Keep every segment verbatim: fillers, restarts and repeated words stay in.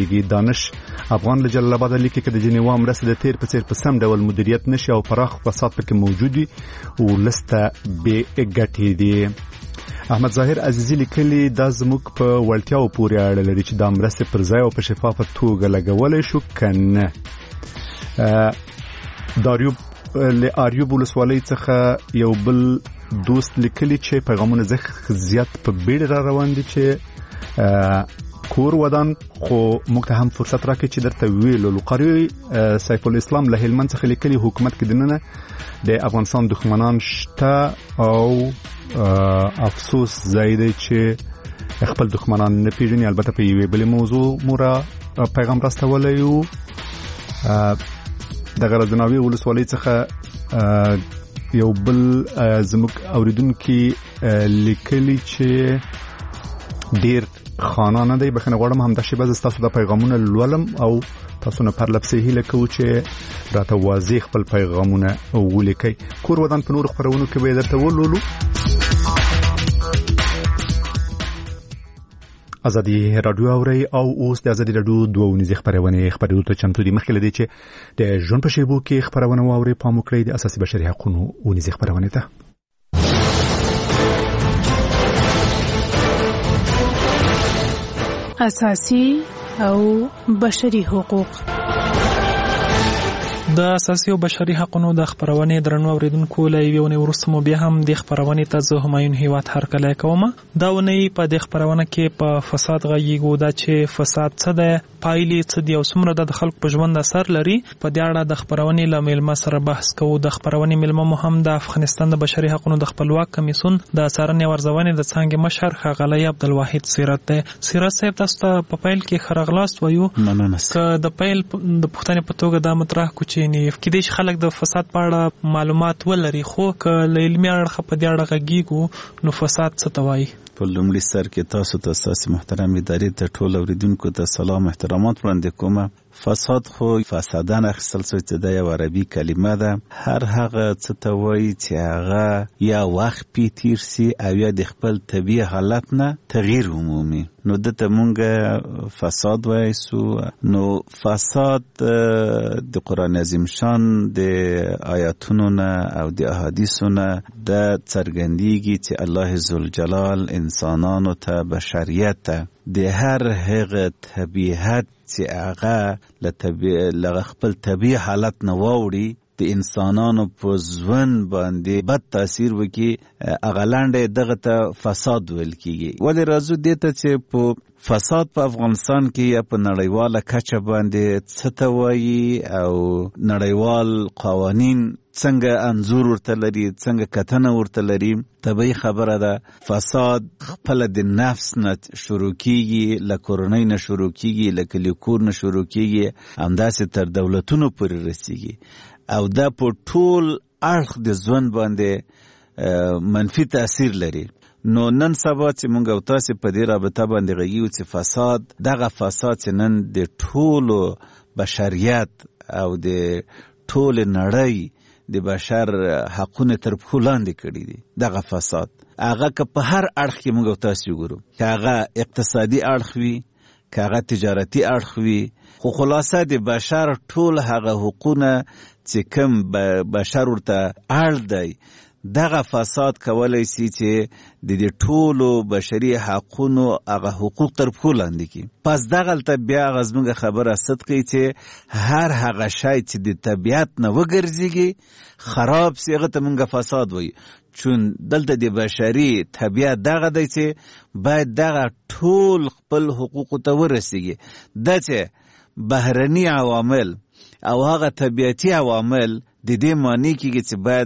کیږي. دانش افغان له جلال آباد لیکي چې د جنیوا مرسته د تیر په څیر په سم ډول مدیریت نشي او پراخ فساد پکې موجود وي او لسته به ګټې دي. احمد ظاهر عزیزی لیکلی دا زموږ په وړتیاو پورې اړه لري چې دا مرسته پر ځای او په شفافه توګه لګولای شو کنه. داریوب له اریوب ولسوالۍ څخه یو بل دوست لیکلی چې پیغامونه زخ زیات په بیړه را روان دي چې کور ودان خو موږ ته هم فرصت راکړي چې درته ویلو. قاری سیف الاسلام له هلمند څخه لیکلی حکومت کې دننه د افغانستان دښمنان شته او افسوس زیاده چې خپل دښمنان نه پیژني. البته په یوې بلې موضوع مورا پیغام راستولی یو د غرضناوي ولسوالۍ څخه یو بل زموږ اوریدونکي لیکلي چې ډیر خانانه دی. بخنه غواړم هم د شیبه تاسو د پیغامونه لولم او تاسو نه پر لپسې هیله کوو چې راته واضح خپل پیغامونه ولیکئ. کور ودان په نور خبرونو کې به درته ولولو. ازادي رادیو اوري او اوس د ازادي رادیو دوه نيزه خبرونه خبرونه ته چمتو دي. مخکې لدی چې د ژوند په شیبو کې خبرونه واوري په موکړې د اساسي بشري حقوقو او نيزه خبرونه ته اساسي او بشري حقوق. د اساسي او بشري حقوقو د خبرونه درنو اوریدونکو لایوي ونی ورسمو بیا هم د خبرونه ته زه همایون هیواد هر کله کوم. دا ونی په د خبرونه کې په فساد غږیږو دا چې فساد څه ده، پایلې څه دي او څومره د خلکو په ژوند اثر لري. په دې اړه د خبرونه لامل ما سره بحث کوو. د خبرونه ملمه مهم د افغانستان د بشري حقوقو د خپلواک کمیسیون د څارنې ورزونې د څنګه مشر ښاغلی عبدالواحد سیرت ده. سیرت صاحب تاسو ته په پیل کې خرغلاست وایو که د پیل د پښتنې په توګه دا مطرح کو چې نه کېدای شي خلک د فساد په اړه معلومات ولري خو که له علمي اړخه په دې اړه غږیږو نو فساد څه ته وایي. په لومړي سر کې تاسو ته تاسو محترم ادارې ته ټول اوریدونکو ته سلام احترامات وړاندې کوم. فساد خو فسادان اخیستل شوی چې د یو عربي کلمه ده. هر هغه څه ته وایي چې هغه یا وخت پی تیر سي او یا د خپل طبیعي حالت نه تغییر عمومي نو دته مونږ فساد وایسو. نو فساد د قرآن عظیم شان د آیاتونو نه او د احادیثو نه د څرګندېږي چې الله ذوالجلال انسانانو ته بشریت ته د هر هغه طبیعت چې هغه له خپل طبیعي حالت نه واوړي د انسانانو په ژوند باندې بد تاثیر وکړي هغه لاندې دغه ته فساد ویل کیږي. ولې راځو دې ته چې په فساد په افغانستان کې یا په نړیواله کچه باندې څه ته وایي او نړیوال قوانین څنګه انظور ورته لري، څنګه کتنه ورته لري. طبیعي خبره ده فساد خپل د نفس نه شروع کیږي، له کورنۍ نه شروع کیږي، له کلیکور نه شروع کیږي، همداسې تر دولتونو پورې رسیږي او دا په ټول اړخ د ژوند باندې منفي تاثیر لري. نو نن سبا چې مونږ او تاسو په دې رابطه باندې غږیو چې فساد دغه فساد چې نن د ټولو بشریت او د ټول نړۍ د بشر حقونه تر پښو لاندې کړي دي. دغه فساد هغه که په هر اړخ کې مونږ او تاسو وګورو، که هغه اقتصادي اړخ وي، که هغه تجارتي اړخ وي، خو خلاصه د بشر ټول هغه حقونه چې کوم بشر ورته اړ دی دغه فساد کولای شي چې د دې ټولو بشري حقونو هغه حقوق تر پښو لاندې کړي. پس دغلته بیا هغه زموږ خبره صدقي چې هر هغه شی چې د طبیعت نه وګرځېږي خراب سي هغه ته مونږ فساد وایو. چون دلته د بشري طبیعت دغه دی چې باید دغه ټول خپل حقوقو ته ورسیږي. دا چې بهرني عوامل او هغه طبیعتي عوامل د دې معنی کېږي چې باید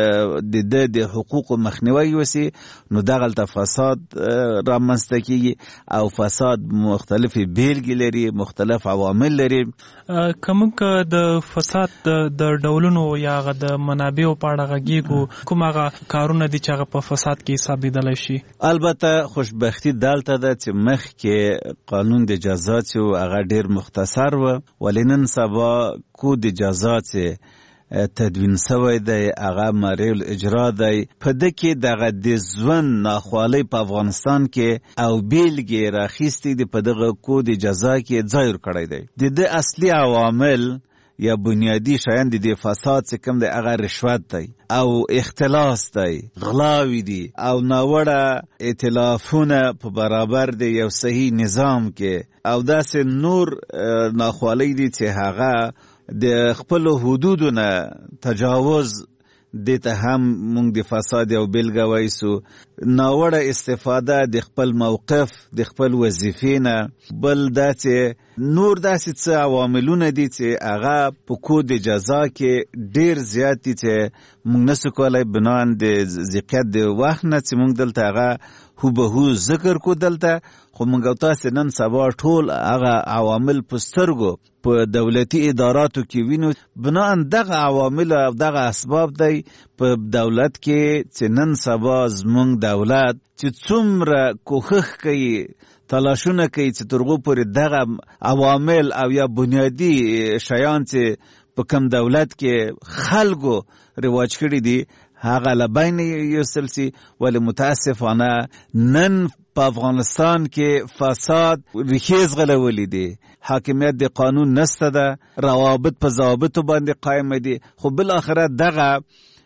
د د د حقوقو مخنیوي وشي، نو دغلته فساد رامنځته کېږي او فساد مختلفې بیلګې لري، مختلف عوامل لري. که موږ د فساد د ډولونو یا هغه د منابعو په اړه غږیږو، کوم هغه کارونه دي چې هغه په فساد کې حسابېدلی شي؟ البته خوشبختي دلته ده چې مخکې قانون د جزا چې هغه ډېر مختصر و، ولې نن سبا کود جزا چې تدوین سوی دی، هغه مریع الاجرا دی. په ده کې دغه د ژوند ناخوالۍ په افغانستان کې او بیلګې راخیستې دي، په دغه کود جزا کې ځای ورکړی دی. د ده اصلي عوامل یا بنیادی شیان د دې فساد چې کوم دی هغه رشوت دی او اختلاس دی، غلاوی دی او ناوړه ائتلافونه په برابر دی یو صحیح نظام کې، او داسې نور ناخوالۍ دي چې هغه د خپل حدودو نه تجاوز دیته هم مونږ د فساد یو بیلګه وایسو. ناوړه استفاده د خپل موقف د خپل وظیفې نه. بل دا چې نور داسې څه عواملونه دي چې هغه په کود جزا کې ډیر زیات دي چې مونږ نسو کولی بنان د ضیقیت د وخت نه چې مونږ دلته هغه هوبهو ذکر کو دلته، خو مونږ او تاسې نن سبا ټول هغه عوامل په سترګو په دولتي اداراتو کې وینو. بنان دغه عوامل او دغه اسباب دی په دولت کې چې نن سبا زمونږ دولت چې څومره کوښښ کوي، تلاشونه کوي چې تر هغو پورې دغه عوامل او یا بنیادي شیان چې په کم دولت کې خلکو رواج کړي دي هغه له بین یوستل سي. ولې متاسفانه نن په افغانستان کې فساد ریښې ځغلولې دي، حاکمیت د قانون نسته ده، روابط په ضوابطو باندې قایم دي، خو بالاخره دغه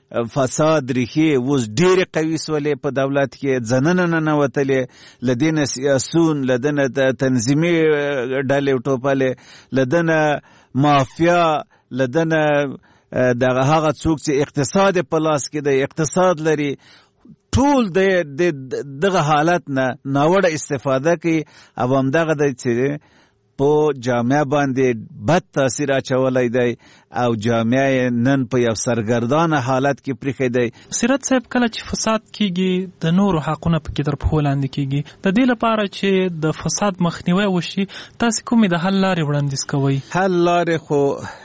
فساد ریښې اوس ډېرې قوي سولې په دولت کې، ځننه ننوتلې، له دې نه سیاسون، له ده نه تنظیمي ډلې ټوپلې، له ده نه مافیا، له ده نه دغه هغه څوک چې اقتصاد په لاس کې دی، اقتصاد لري، ټول د دغه حالت نه ناوړه استفاده کوي او همدغه دی چې په جامعه باندې بد تاثیر اچولی دی او جامعه نن په یو سرګردانه حالت کې پریښی دی. سیرت صاحب، کله چې فساد کیږي د نورو حقونه پکې تر پښو لاندې کیږي، د دې لپاره چې د فساد مخنیوی وشي تاسې کومې د حل لارې وړاندیز کوئ؟ حل لارې خو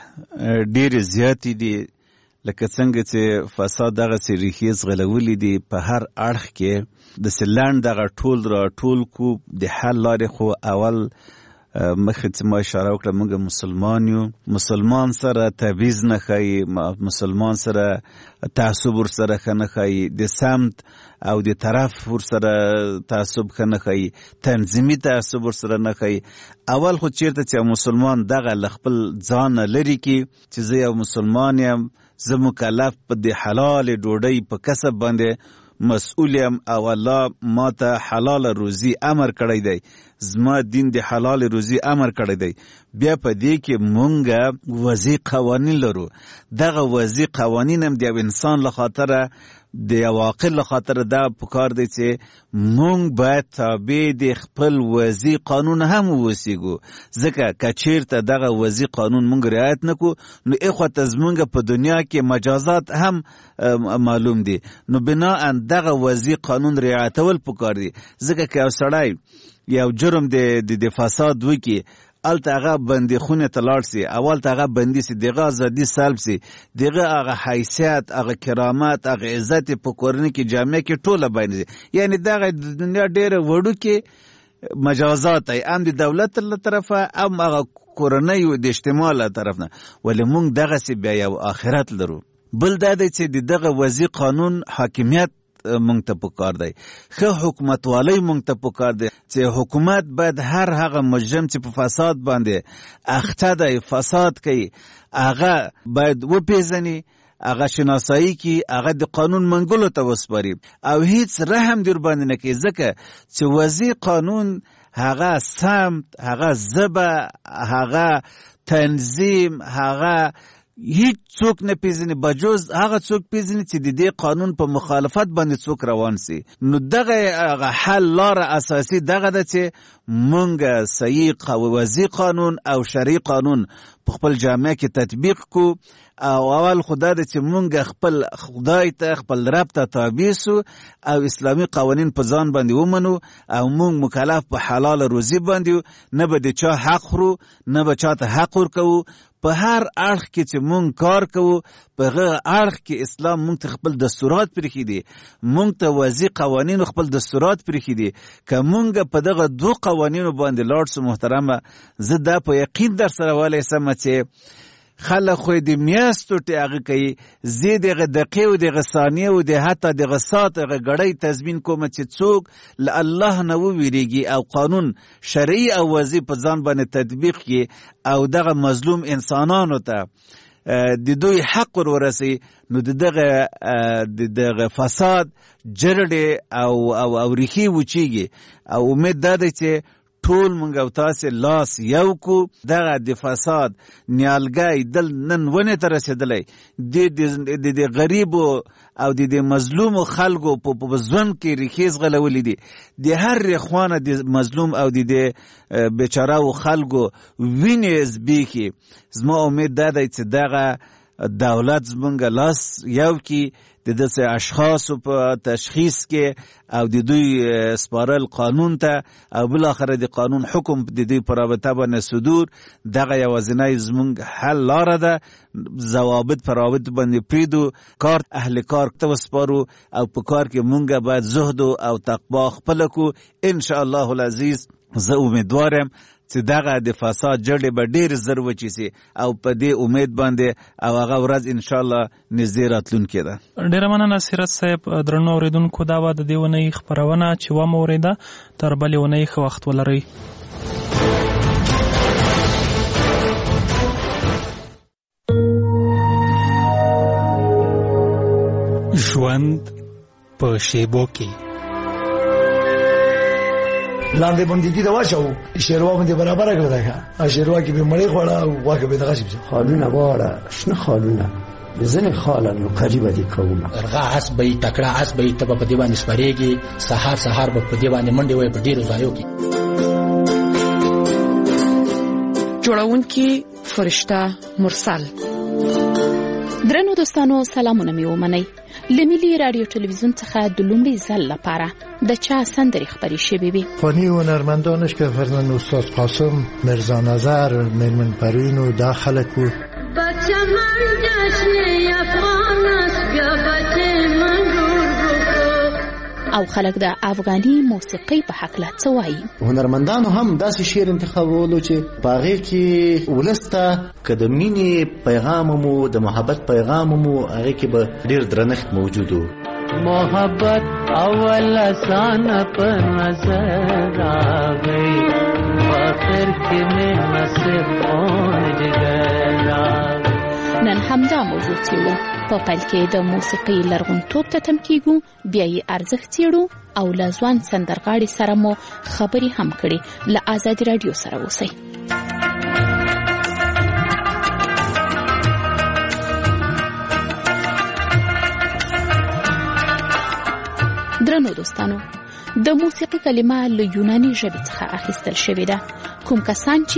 ډېرې زیاتې دي، لکه څنګه چې فساد دغسې ریښې ځغلولې دي په هر اړخ کې، داسې لنډ دغه ټول را ټول کو. د حل لارې خو اول مخکې چې ما اشاره وکړه، موږ مسلمان یو، مسلمان سره تبعیض نه ښایي، مسلمان سره تعصب ورسره ښه نه ښایي، د سمت او د طرف ورسره تعصب ښه نه ښایي، تنظیمي تعصب ورسره نه ښایي. اول خو چېرته چې مسلمان دغه له خپل ځان نه لرې کړي چې زه یو مسلمان یم، زه مکلف په د حلال ډوډۍ په کسب باندې مسئول یم او الله ما ته حلال روزي امر کړی دی، زما دین د حلال روزي امر کړی دی. بیا په دې کې مونږ وضعي قوانین لرو، دغه وضعي قوانین هم د یو انسان له خاطره، د یو عاقل له خاطره دا پکار دی چې مونږ باید تابع د خپل وضعي قانون هم ووسیږو، ځکه که چېرته دغه وضعي قانون مونږ رعایت نه کړو نو اخوته زمونږ په دنیا کې مجازات هم معلوم دي. نو بناء دغه وضعي قانون رعایتول پکار دي، ځکه که یو سړی یو جرم د فساد وکړي، الته هغه بندي خونه ته لاړ سي، اول ته هغه بندي سي، دغه ازادي سلب سي، دغه هغه حیثیت، هغه کرامت، هغه عزت په کورنۍ کې جامعه کې ټوله باندې، یعنی دغه د دنیا ډېره وړوکې مجازات ای هم د دولت له طرفه هم هغه کورنۍ د اجتماع له طرف نه. ولې مونږ دغسې بیا یو آخرت لرو. بل دا دی چې د دغه وضعي قانون حاکمیت مونږ ته پکار دی، ښه حکومتوالی مونږ ته پکار دی چې حکومت باید هر هغه مجرم چې په فساد باندې اخته دی، فساد کوي، هغه باید وپیژني، هغه شناسایی کی، هغه د قانون منګولو ته وسپاري او هیڅ رحم در باندې نه کوي، ځکه چې وضعي قانون هغه سمت، هغه ژبه، هغه تنظیم، هغه هیڅ څوک نه پیژني بجوز هغه څوک پیژني چې د دې قانون په مخالفت باندې څوک روان سي. نو دغه حل لاره اساسي دغه ده چې مونږ صحیح وضعي قانون او شرعي قانون په خپل جامعه کې تطبیق کو، او اول خدا ده چې مونږ خپل خدای ته، خپل رب ته تابع سو او اسلامي قوانین په ځان باندې ومنو او مونږ مکلف په حلال روزي باندې، نه به د چا حق خورو، نه به چاته حق ورکوو. په هر اړخ کې چې مونږ کار کوو په هغه اړخ کې اسلام مونږ ته خپل دستورات پرېښي دي، مونږ ته وضعي قوانینو خپل دستورات پرېښي دي. که مونږ په دغه دو قوانینو باندې لاړ سو محترمه، زه دا په یقین در سره ولی سم چې خلک خو د میاشتو هغه کوي زه دغه دقیقې او دغه ثانیې او د حتی دغه ساعت هغه ګړۍ تضمین کوم چې څوک له الله نه وویریږي او قانون شرعي او وضعي په ځان باندې تطبیق کړي او دغه مظلوم انسانانو ته د دوی حق ورسي نو دغه دغه فساد جرړې او او او ریخي وچیږي او امید ده چې ټول مونږ او تاسو لاس یو کو دغه د فساد نیالګای دل نن ونه تر رسیدلې د د غریب او د مظلوم خلکو په ځوان کې ریخیز غلولې دي د هر خوانه د مظلوم او د بیچاره خلکو وینز بیخي زما امید ده چې دغه دولت زمونږ لاس یو کې د داسې اشخاصو په تشخیص کې او د دوی سپارل قانون ته او بل اخر د قانون حکم د دوی پر رابطه باندې صدور دغه یوازینی زمونږ حل لاره ده ضوابط پر رابط باندې پریدو کار اهل کار ته وسپارو او په کار کې مونږ باید زهد او تقوا خپل کو ان شاء الله العزیز. زه امیدوارم چې دغه د فساد جړې به ډېر زر وچی سي او په دې امید باندې او هغه ورځ ان شاء الله نږدې راتلونکې ده. ډېره مننه سیرت صاحب. درنو اورېدونکو دا وه د دې اونۍ خپرونه چې ومه اورېده. تر بلې اونۍ ښه وخت ولرئ. ژوند په شیبو کې لاندې باندې دي دا واچو شیروا باندې برابر کړل دا شیروا کې به مړې خوړه او واکه به دغه شي خالونه واړه شنه خالونه ځنه خالانو قریبه دي کومه ارغا اس به تکړه اس به ته په دیوان سپریږي سحر سحر په دیوان منډي وي په ډیرو ځایو کې جوړونکي فرشته مرسل. درنو دوستانو سلامونه مې ومنئ. لملي رادیو تلویزیون څخه د لومړي ځل لپاره د چا سندرې خبرې شوې وي. فنی هنرمندانش که فرزند استاد قاسم، مرزا نظر، میرمن پروین و دا خلک بود. بچه من جشن افغان است بیا بچه من رور بکو. او خلک د افغاني موسیقۍ په هکله څه وایي. هنرمندانو هم داسې شعر انتخابولو چې په هغې کې ولس ته که د مینې پیغام مو د محبت پیغام مو هغې کې به ډېر درنښت موجود و. محبت اول آسان پر نظر آگئی آخر کې مې نصیب پہنچ گیا. نن همدا موضوع څېړو. په پیل کې د موسیقۍ لرغونتوب ته تم کېږو، بیا یې ارزښت څېړو او له ځوان سندرغاړي سره مو خبرې هم کړې. له ازادي راډیو سره اوسئ. درنو دوستانو، د موسیقي کلمه له یوناني ژبې څخه اخیستل شوې ده. کوم کسان چې